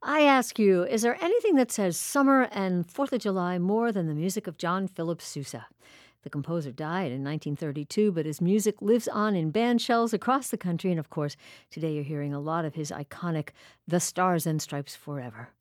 I ask you, is there anything that says summer and 4th of July more than the music of John Philip Sousa? The composer died in 1932, but his music lives on in band shells across the country. And of course, today you're hearing a lot of his iconic The Stars and Stripes Forever.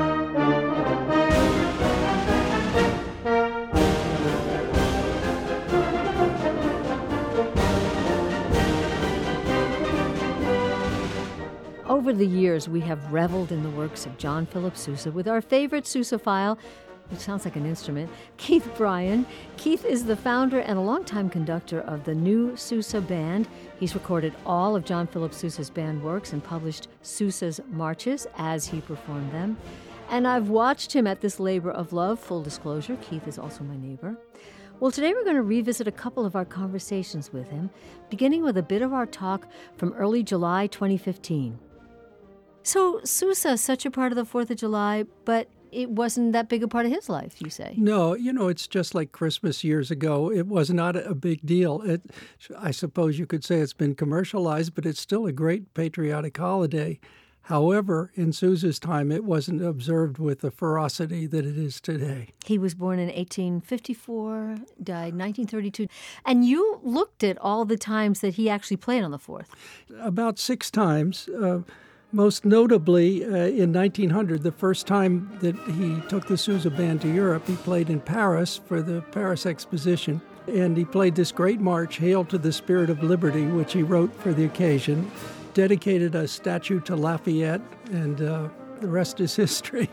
Over the years, we have reveled in the works of John Philip Sousa with our favorite Sousaphile, which sounds like an instrument, Keith Bryan. Keith is the founder and a longtime conductor of the New Sousa Band. He's recorded all of John Philip Sousa's band works and published Sousa's marches as he performed them. And I've watched him at this labor of love. Full disclosure, Keith is also my neighbor. Well, today we're going to revisit a couple of our conversations with him, beginning with a bit of our talk from early July 2015. So Sousa is such a part of the 4th of July, but it wasn't that big a part of his life, you say? No, it's just like Christmas years ago. It was not a big deal. I suppose you could say it's been commercialized, but it's still a great patriotic holiday. However, in Sousa's time, it wasn't observed with the ferocity that it is today. He was born in 1854, died 1932. And you looked at all the times that he actually played on the 4th. About 6 times. Most notably, in 1900, the first time that he took the Sousa Band to Europe, he played in Paris for the Paris Exposition. And he played this great march, Hail to the Spirit of Liberty, which he wrote for the occasion, dedicated a statue to Lafayette, and the rest is history.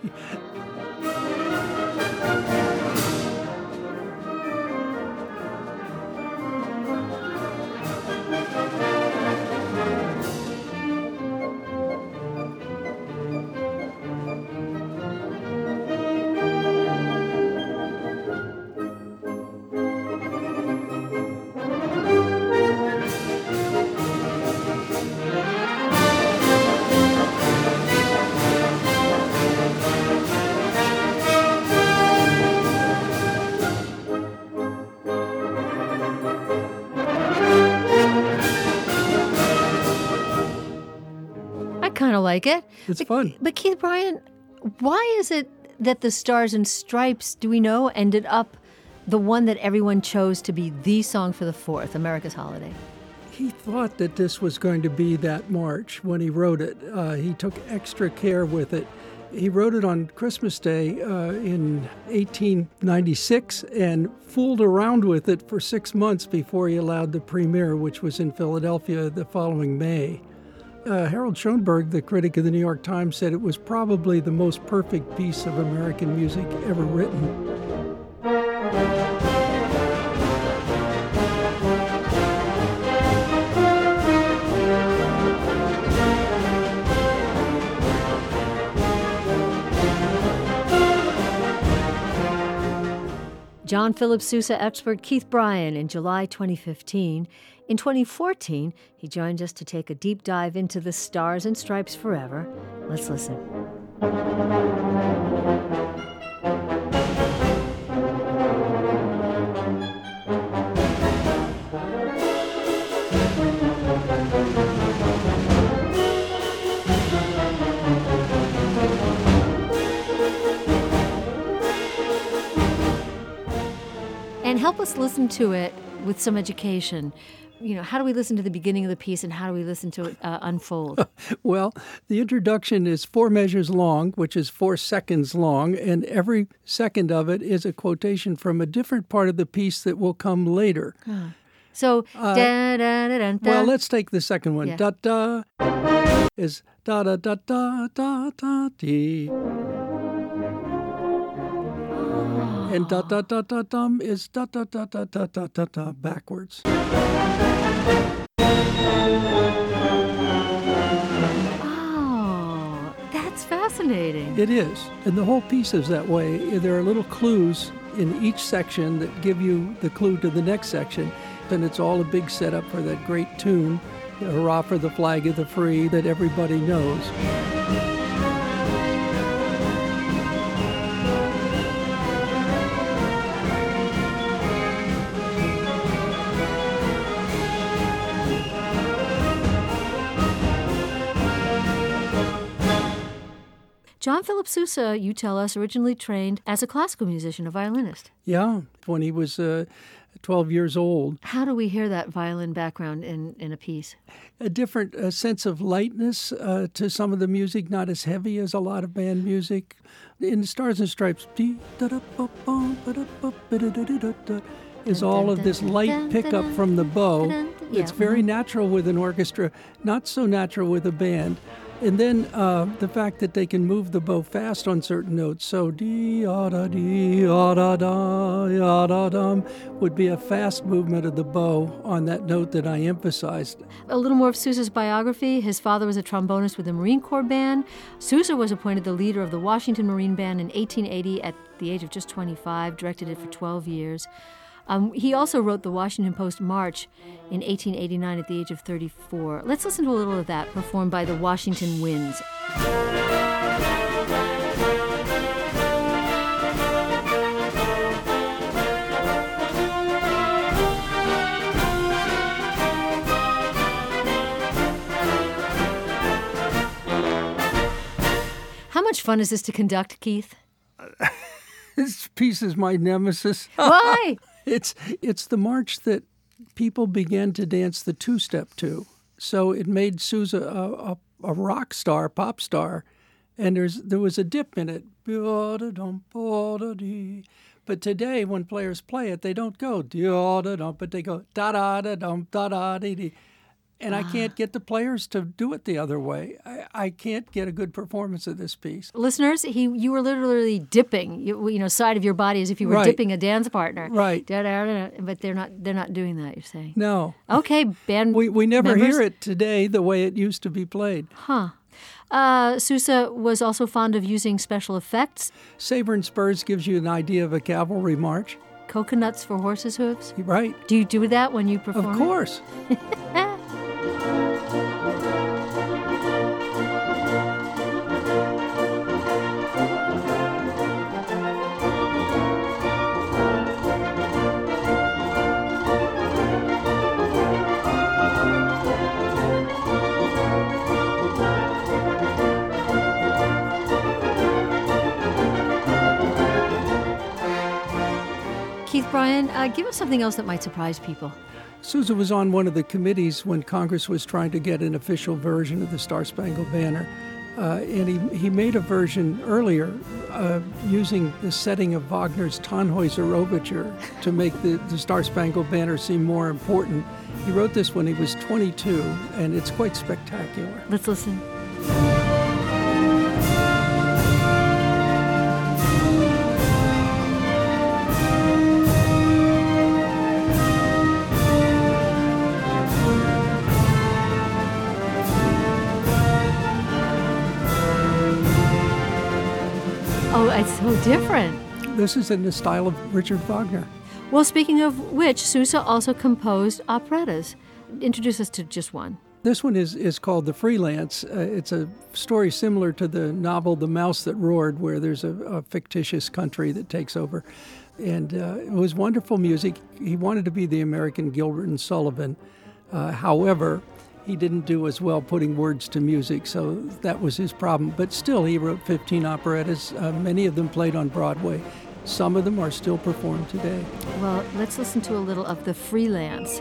Like it. It's fun. But Keith Bryan, why is it that the Stars and Stripes, do we know, ended up the one that everyone chose to be the song for the 4th, America's holiday? He thought that this was going to be that march when he wrote it. He took extra care with it. He wrote it on Christmas Day in 1896 and fooled around with it for 6 months before he allowed the premiere, which was in Philadelphia the following May. Harold Schoenberg, the critic of the New York Times, said it was probably the most perfect piece of American music ever written. John Philip Sousa expert Keith Bryan in July 2015. In 2014, he joined us to take a deep dive into the Stars and Stripes Forever. Let's listen. And help us listen to it with some education. How do we listen to the beginning of the piece and how do we listen to it unfold? Well, the introduction is 4 measures long, which is 4 seconds long, and every second of it is a quotation from a different part of the piece that will come later. So, da-da-da-da-da. Well, let's take the second one. Yeah. Da-da is da-da-da-da-da-da-dee. And da-da-da-da-dum is da-da-da-da-da-da-da backwards. Oh, that's fascinating. It is. And the whole piece is that way. There are little clues in each section that give you the clue to the next section. And it's all a big setup for that great tune, Hurrah for the Flag of the Free, that everybody knows. John Philip Sousa, you tell us, originally trained as a classical musician, a violinist. Yeah, when he was 12 years old. How do we hear that violin background in a piece? A different sense of lightness to some of the music, not as heavy as a lot of band music. In the Stars and Stripes, is all of this light pickup from the bow. It's very natural with an orchestra, not so natural with a band. And then the fact that they can move the bow fast on certain notes. So dee-ah-da-dee-ah-da-da, would be a fast movement of the bow on that note that I emphasized. A little more of Sousa's biography. His father was a trombonist with the Marine Corps Band. Sousa was appointed the leader of the Washington Marine Band in 1880 at the age of just 25, directed it for 12 years. He also wrote the Washington Post March in 1889 at the age of 34. Let's listen to a little of that, performed by the Washington Winds. How much fun is this to conduct, Keith? This piece is my nemesis. Why? It's the march that people began to dance the two-step to. So it made Sousa a rock star, pop star, and there was a dip in it. But today, when players play it, they don't go but they go da-da-da-dum, da-da-dee-dee. And I can't get the players to do it the other way. I can't get a good performance of this piece. Listeners, you were literally dipping, side of your body as if you were dipping a dance partner. Right. But they're not doing that, you're saying. No. Okay, band We never members? hear it today the way it used to be played. Huh. Sousa was also fond of using special effects. Saber and Spurs gives you an idea of a cavalry march. Coconuts for horses' hooves. Right. Do you do that when you perform? Of course. Keith Bryan, give us something else that might surprise people. Sousa was on one of the committees when Congress was trying to get an official version of the Star-Spangled Banner. And he made a version earlier using the setting of Wagner's Tannhäuser Overture to make the Star-Spangled Banner seem more important. He wrote this when he was 22, and it's quite spectacular. Let's listen. Oh, it's so different. This is in the style of Richard Wagner. Well, speaking of which, Sousa also composed operettas. Introduce us to just one. This one is called The Freelance. It's a story similar to the novel The Mouse That Roared, where there's a fictitious country that takes over. And it was wonderful music. He wanted to be the American Gilbert and Sullivan. However, he didn't do as well putting words to music, so that was his problem. But still, he wrote 15 operettas. Many of them played on Broadway. Some of them are still performed today. Well, let's listen to a little of The Freelance.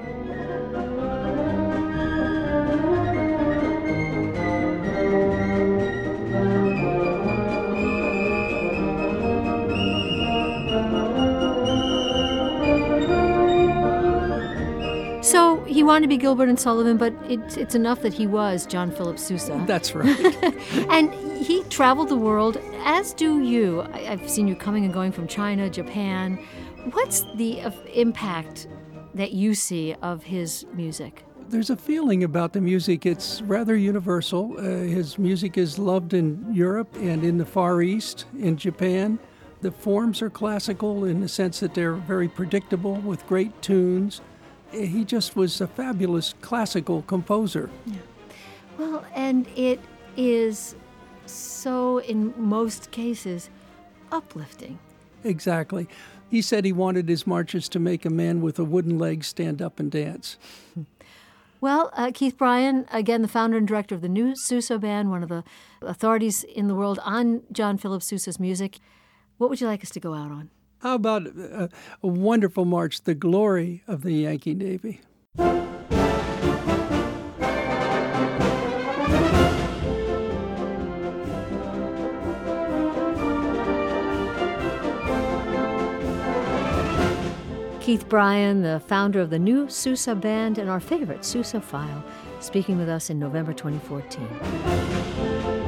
So he wanted to be Gilbert and Sullivan, but it's enough that he was John Philip Sousa. That's right. And he traveled the world, as do you. I've seen you coming and going from China, Japan. What's the impact that you see of his music? There's a feeling about the music. It's rather universal. His music is loved in Europe and in the Far East, in Japan. The forms are classical in the sense that they're very predictable with great tunes. He just was a fabulous classical composer. Yeah. Well, and it is so, in most cases, uplifting. Exactly. He said he wanted his marches to make a man with a wooden leg stand up and dance. Well, Keith Bryan, again, the founder and director of the new Sousa Band, one of the authorities in the world on John Philip Sousa's music. What would you like us to go out on? How about a wonderful march, The Glory of the Yankee Navy? Keith Bryan, the founder of the new Sousa Band and our favorite Sousa File, speaking with us in November 2014.